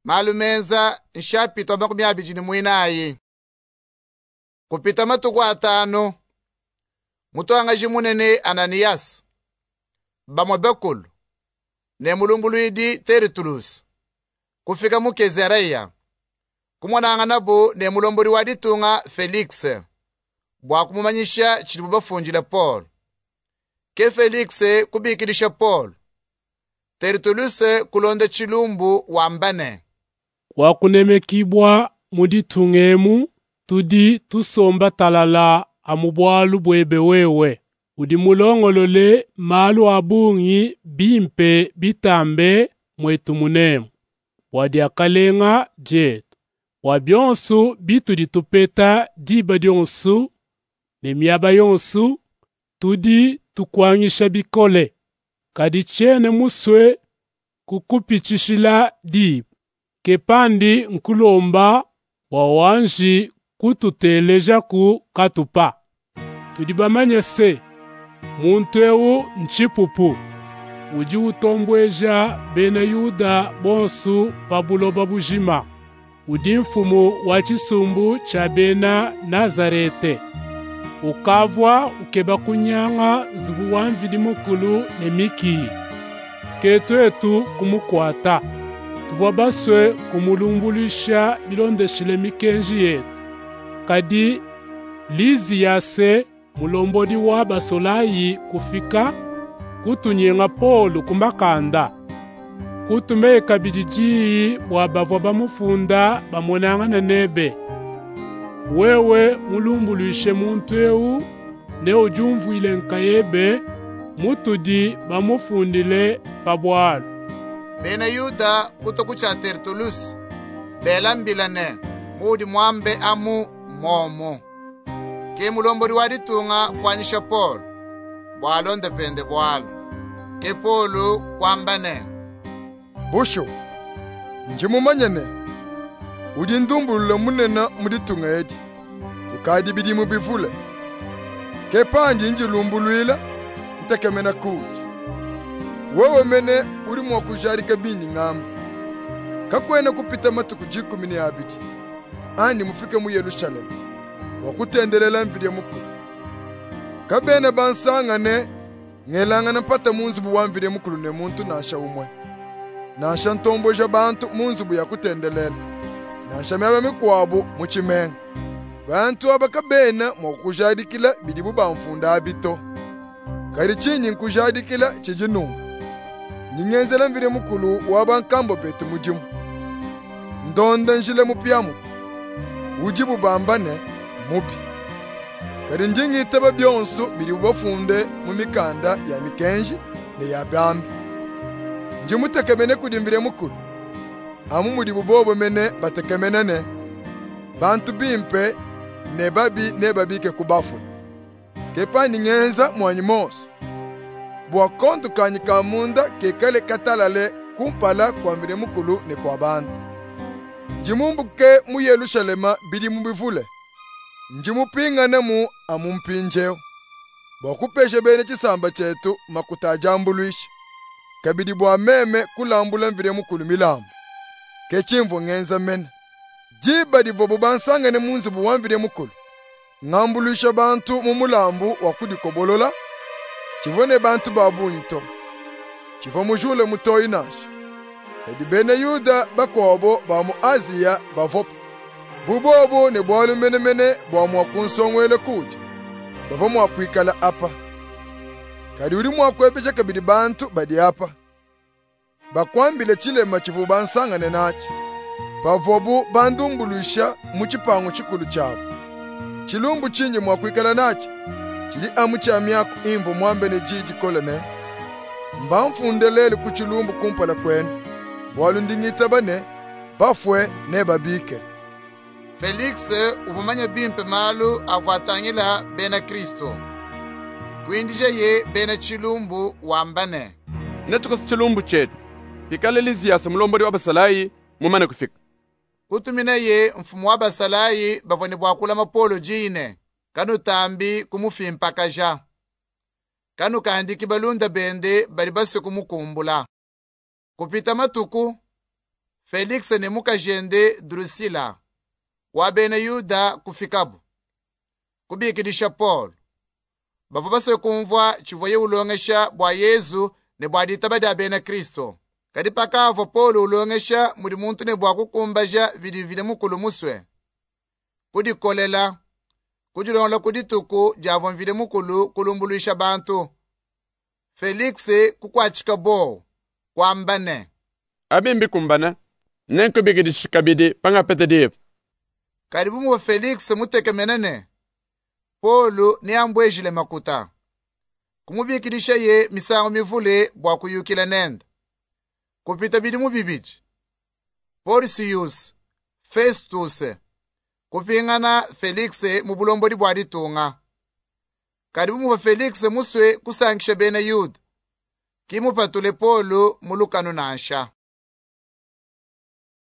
Malumeza nshapita 24. Kupita matuku 5 mutwanga jimunene Ananias bamwe bekulu ne mulumbuluidi Tertulus kufika mu Kesareya kumwananga nabo ne mulombori waditunga Felix bwa kumumanyisha chili bafunjila Paul ke Felix kubikilisha Paul Tertulus kulonda chilumbu wambane wakunemekibwa muditungemu tudi tusomba talala amubwalu bwebe wewe udi mulongolole malu abungi bimpe bitambe mwetu munemu wadi akalenga jetu wabyonsu bitu ditupeta diba dyonsu ne miaba yonsu tudi tukwangisha bikole kadi chene muswe kukupichishila diba kepandi nkulomba wawanji kututeleja ku katupa tudibamanye se muntu ewu nchipupu uji utombweja bena Yuda bonsu pabuloba bujima udi mfumu wa chisumbu cha bena Nazarete ukavwa ukeba kunyanga zubu wamvidi mukulu ne miki ketu etu kumukwata tuwa baswe kumulumbulisha bilondeshile mikenji yetu kadi lizi yase mulombodi wa basolayi kufika kutunyenga Polo kumakanda kutumeka bidiji bwa bavwa bamufunda bamonanga na nebe wewe mulumbuluishe muntu ewu ne ujumvuile nkayebe mutudi bamufundile pabwalo bena Yuda kutokucha Tertulus belambilane mudi mwambe amu momo ke mulombori waditunga kwanyisha Paul bwalonde pende bwalo ke Polo kwambane busho njimumanyene udi ndumbulule munena muditunga edi kukadi bidi mubivule ke pandi njilumbulwila ntekemena kuji wewe mene uri mwakujarika bini ngamba kakwene kupita matuku 12 ani mufike mu Yerusalemu wakutendelela mvide mukulu kabene bansangane ngelangana pata munzubu wa mvide mukulu ne muntu nasha umwe nasha ntomboja bantu munzubu yakutendelela nasha myaba mikwabu muchimenga bantu abakabena mwakujarikila bidibu bamfunda abito kari chinyi nkujadikila chijinungu ningenzela mvire mukulu wabankambo betu mujimu ndonda njile mupyamu ujibu bambane mubi kari njingitaba byonso biri bubafunde mu mikanda ya mikenji ne ya bambi njimutekemene kudimvire mukulu amu muri bubobo mene batekemenene bantu bimpe ne babike kubafu kepa ningenza mwanyimoso bwakondu kanyika munda kekale katalale kumpala kwa mvire mukulu ne kwa bantu njimumbuke mu Yerusalema bidi mubivule njimupingane mu amumpinjeo bwakupeshe bene chisamba chetu makutajambuluisha kabidi bwa meme kulambula mvire mukulu milambo kechimvo ngenza mene jiba divobo bansangane munzubu wa mvire mukulu ngambuluisha bantu mu mulambu wakudikobolola chivone bantu babunto chivo mujule mutoyi nasha edi bene Yuda bakobo ba mu Asia bavopo bubobo ne bwalu menemene bwa mwakunsongwele kuja bavo mwakwikala apa kadi uri mwakwepecha kabidi bantu badi apa bakwambile chilema chivu bansangane nachi pavobu bandumbuluisha muchipango chikulu chabo chilumbu chinyi mwakwikala nachi chili amu cha myako imvo mwambe ne jiji kolene mbamfundelele ku chilumbu kumpala kwene bwalu ndingita bane bafwe ne babike Felix uvumanya bimpe malu avuatangila bena Kristo kuindija ye bena chilumbu wambane netukasi chilumbu chetu pikaleliziyasa mulombori wa basalayi mumane kufika kutumina ye mfumu wa basalayi bavone bwakula mapolo jine kanu tambi kumufimpakaja kanu kandiki balunda bende bali base kumukumbula kupita matuku Felix ne mukajende Drusila wa bene Yuda kufikabu kubikidisha Paul bavo base kumvwa chivoye ulongesha bwa Yesu ne bwa ditabada bene Kristo kadi pakavo Paul ulongesha muri muntu ne bwa kukumbaja vili mukulu muswe kudi kolela kujilonla kudituku javo vili mukulu kulumbuluisha bantu. Felix kukwachika bo kwambane abimbi kumbana nenko bigidi shikabidi panga petedip karibu mu Felix muteke menene Paul ni ambwejile makuta kumubikidisha ye misango mivule bwa kuyukila nenda kupita bidimu bibiji Porcius Festus kupingana Felix mu bulombodi bwa ditunga karibu mu Felix muswe kusangisha bene Yuda kimupatule Paul mulukano nasha.